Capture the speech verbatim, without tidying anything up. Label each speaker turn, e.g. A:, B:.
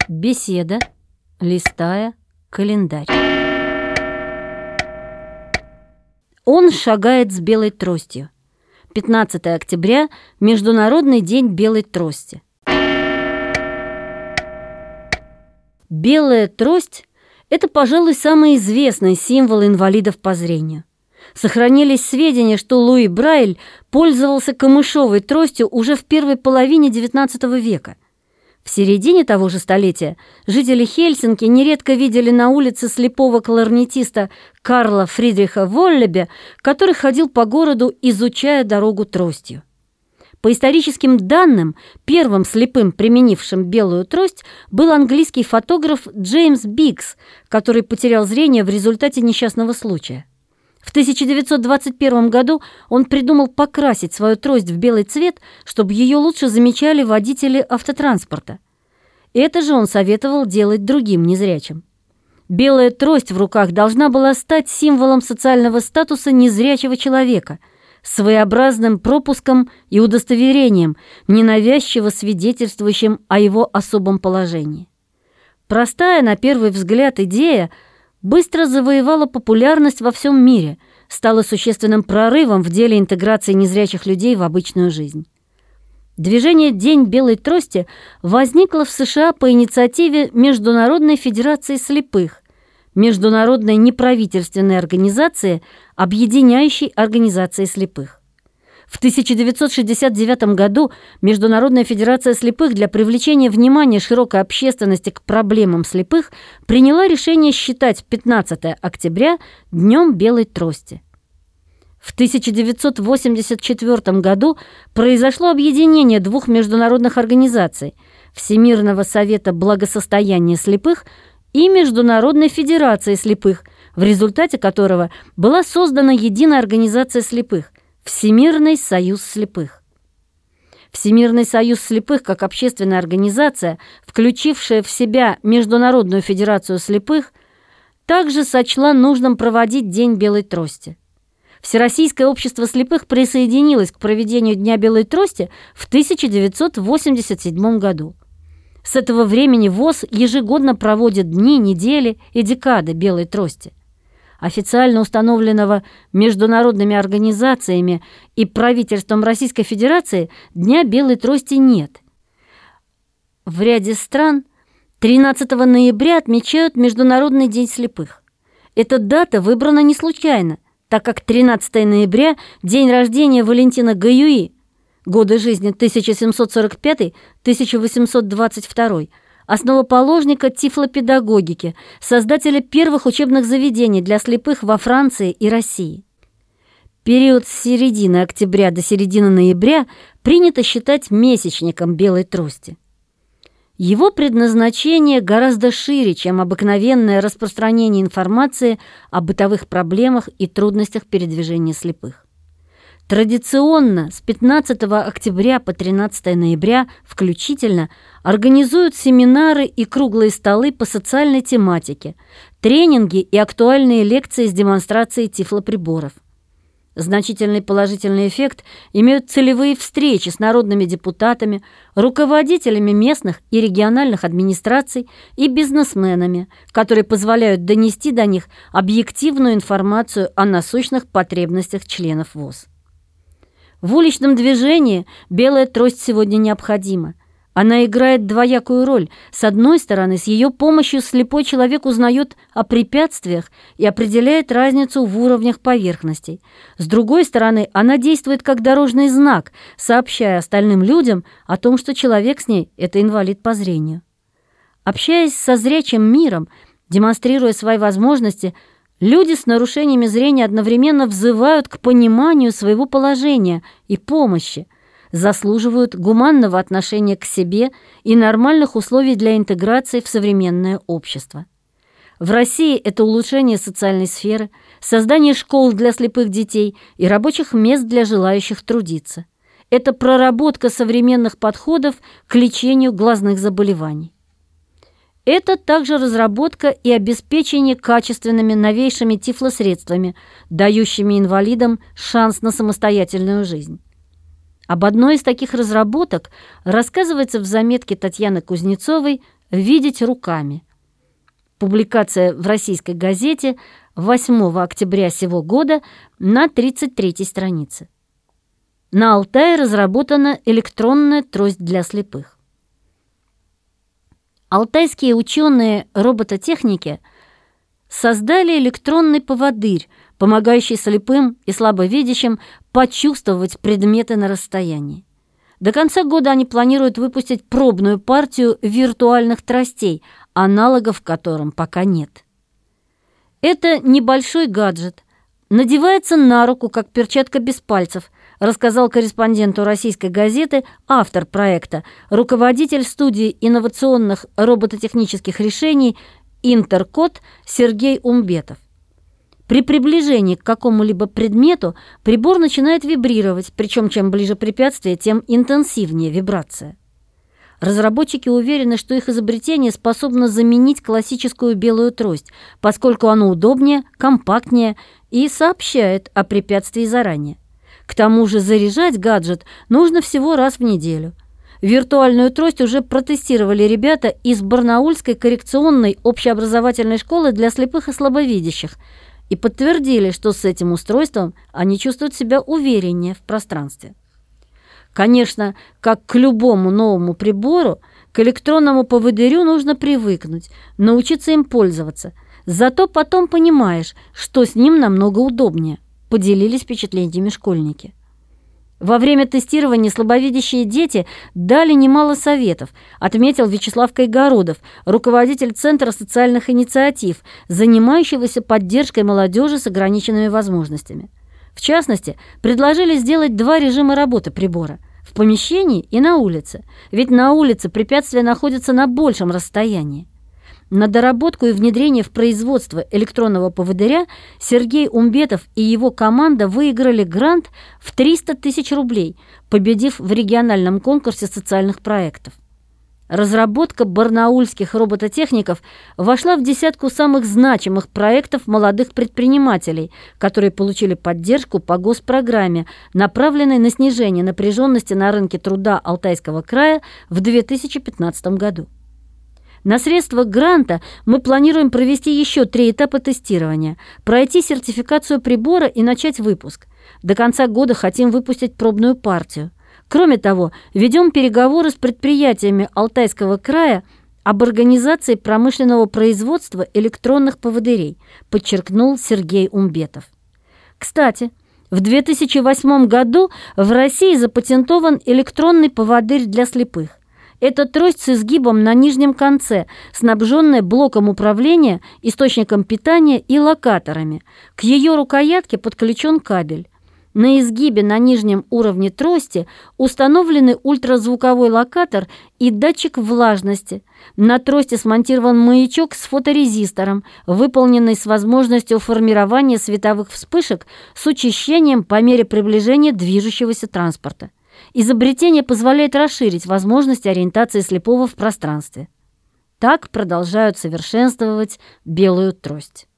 A: Беседа, листая календарь. Он шагает с белой тростью. пятнадцатое октября – Международный день белой трости. Белая трость – это, пожалуй, самый известный символ инвалидов по зрению. Сохранились сведения, что Луи Брайль пользовался камышовой тростью уже в первой половине девятнадцатого века. В середине того же столетия жители Хельсинки нередко видели на улице слепого кларнетиста Карла Фридриха Воллебе, который ходил по городу, изучая дорогу тростью. По историческим данным, первым слепым, применившим белую трость, был английский фотограф Джеймс Биггс, который потерял зрение в результате несчастного случая. В тысяча девятьсот двадцать первом году он придумал покрасить свою трость в белый цвет, чтобы ее лучше замечали водители автотранспорта. Это же он советовал делать другим незрячим. Белая трость в руках должна была стать символом социального статуса незрячего человека, своеобразным пропуском и удостоверением, ненавязчиво свидетельствующим о его особом положении. Простая, на первый взгляд, идея быстро завоевала популярность во всем мире, стала существенным прорывом в деле интеграции незрячих людей в обычную жизнь. Движение «День белой трости» возникло в США по инициативе Международной федерации слепых, международной неправительственной организации, объединяющей организации слепых. В тысяча девятьсот шестьдесят девятом году Международная федерация слепых для привлечения внимания широкой общественности к проблемам слепых приняла решение считать пятнадцатое октября Днем белой трости. В тысяча девятьсот восемьдесят четвёртом году произошло объединение двух международных организаций – Всемирного совета благосостояния слепых и Международной федерации слепых, в результате которого была создана единая организация слепых – Всемирный союз слепых. Всемирный союз слепых, как общественная организация, включившая в себя Международную федерацию слепых, также сочла нужным проводить День белой трости. Всероссийское общество слепых присоединилось к проведению Дня белой трости в тысяча девятьсот восемьдесят седьмом году. С этого времени ВОС ежегодно проводит дни, недели и декады белой трости. Официально установленного международными организациями и правительством Российской Федерации Дня белой трости нет. В ряде стран тринадцатого ноября отмечают Международный день слепых. Эта дата выбрана не случайно, так как тринадцатое ноября – день рождения Валентина Гаюи, годы жизни тысяча семьсот сорок пятый — тысяча восемьсот двадцать второй, основоположника тифлопедагогики, создателя первых учебных заведений для слепых во Франции и России. Период с середины октября до середины ноября принято считать месячником белой трости. Его предназначение гораздо шире, чем обыкновенное распространение информации о бытовых проблемах и трудностях передвижения слепых. Традиционно с пятнадцатого октября по тринадцатое ноября включительно организуют семинары и круглые столы по социальной тематике, тренинги и актуальные лекции с демонстрацией тифлоприборов. Значительный положительный эффект имеют целевые встречи с народными депутатами, руководителями местных и региональных администраций и бизнесменами, которые позволяют донести до них объективную информацию о насущных потребностях членов ВОС. В уличном движении белая трость сегодня необходима. Она играет двоякую роль. С одной стороны, с ее помощью слепой человек узнает о препятствиях и определяет разницу в уровнях поверхностей. С другой стороны, она действует как дорожный знак, сообщая остальным людям о том, что человек с ней – это инвалид по зрению. Общаясь со зрячим миром, демонстрируя свои возможности, люди с нарушениями зрения одновременно взывают к пониманию своего положения и помощи, заслуживают гуманного отношения к себе и нормальных условий для интеграции в современное общество. В России это улучшение социальной сферы, создание школ для слепых детей и рабочих мест для желающих трудиться. Это проработка современных подходов к лечению глазных заболеваний. Это также разработка и обеспечение качественными новейшими тифлосредствами, дающими инвалидам шанс на самостоятельную жизнь. Об одной из таких разработок рассказывается в заметке Татьяны Кузнецовой «Видеть руками». Публикация в российской газете восьмого октября сего года на тридцать третьей странице. На Алтае разработана электронная трость для слепых. Алтайские ученые робототехники создали электронный поводырь, помогающий слепым и слабовидящим почувствовать предметы на расстоянии. До конца года они планируют выпустить пробную партию виртуальных тростей, аналогов которым пока нет. Это небольшой гаджет. Надевается на руку, как перчатка без пальцев, рассказал корреспонденту российской газеты автор проекта, руководитель студии инновационных робототехнических решений «Интеркод» Сергей Умбетов. При приближении к какому-либо предмету прибор начинает вибрировать, причем чем ближе препятствие, тем интенсивнее вибрация. Разработчики уверены, что их изобретение способно заменить классическую белую трость, поскольку оно удобнее, компактнее и сообщает о препятствии заранее. К тому же заряжать гаджет нужно всего раз в неделю. Виртуальную трость уже протестировали ребята из Барнаульской коррекционной общеобразовательной школы для слепых и слабовидящих и подтвердили, что с этим устройством они чувствуют себя увереннее в пространстве. Конечно, как к любому новому прибору, к электронному поводырю нужно привыкнуть, научиться им пользоваться. Зато потом понимаешь, что с ним намного удобнее, поделились впечатлениями школьники. Во время тестирования слабовидящие дети дали немало советов, отметил Вячеслав Кайгородов, руководитель Центра социальных инициатив, занимающегося поддержкой молодежи с ограниченными возможностями. В частности, предложили сделать два режима работы прибора – в помещении и на улице, ведь на улице препятствия находятся на большем расстоянии. На доработку и внедрение в производство электронного поводыря Сергей Умбетов и его команда выиграли грант в триста тысяч рублей, победив в региональном конкурсе социальных проектов. Разработка барнаульских робототехников вошла в десятку самых значимых проектов молодых предпринимателей, которые получили поддержку по госпрограмме, направленной на снижение напряженности на рынке труда Алтайского края в две тысячи пятнадцатом году. На средства гранта мы планируем провести еще три этапа тестирования, пройти сертификацию прибора и начать выпуск. До конца года хотим выпустить пробную партию. Кроме того, ведем переговоры с предприятиями Алтайского края об организации промышленного производства электронных поводырей, подчеркнул Сергей Умбетов. Кстати, в две тысячи восьмом году в России запатентован электронный поводырь для слепых. Это трость с изгибом на нижнем конце, снабженная блоком управления, источником питания и локаторами. К ее рукоятке подключен кабель. На изгибе на нижнем уровне трости установлены ультразвуковой локатор и датчик влажности. На трости смонтирован маячок с фоторезистором, выполненный с возможностью формирования световых вспышек с учащением по мере приближения движущегося транспорта. Изобретение позволяет расширить возможности ориентации слепого в пространстве. Так продолжают совершенствовать белую трость.